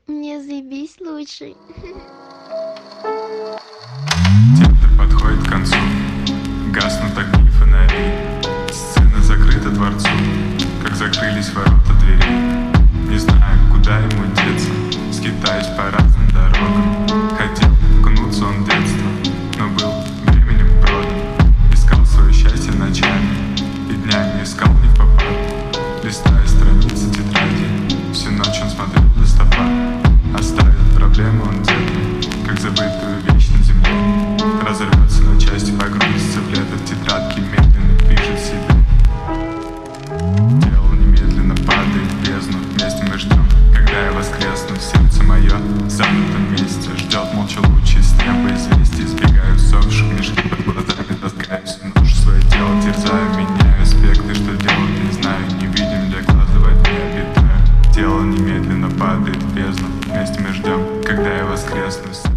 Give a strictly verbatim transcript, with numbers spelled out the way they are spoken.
Мне заебись лучший. Театр подходит к концу, гаснут огни фонарей. Сцена закрыта дворцу, как закрылись ворота дверей. Не знаю, куда ему деться, скитаюсь по разным дорогам. Хотел окунуться он в детство, но был временем продан. Искал свое счастье ночами и днями искал не в попад. Листая страницы тетради, всю ночь он смотрел в листопад. Оставит проблему он где-то, как забытую вещь на земле. Разорвется на части, погрузится в лето, в тетрадке медленно пишет себе. Тело немедленно падает в бездну, вместе мы ждем, когда я воскресну. Сердце мое в занятом месте ждет молча лучи с неба известий. Избегаю совших мешки под глазами, таскаюсь в ношу свое тело, терзаю, меняю аспекты, что делать не знаю. Не видим для глаза во тьме обитаю. Тело немедленно падает в бездну, вместе мы ждем, когда я воскресну.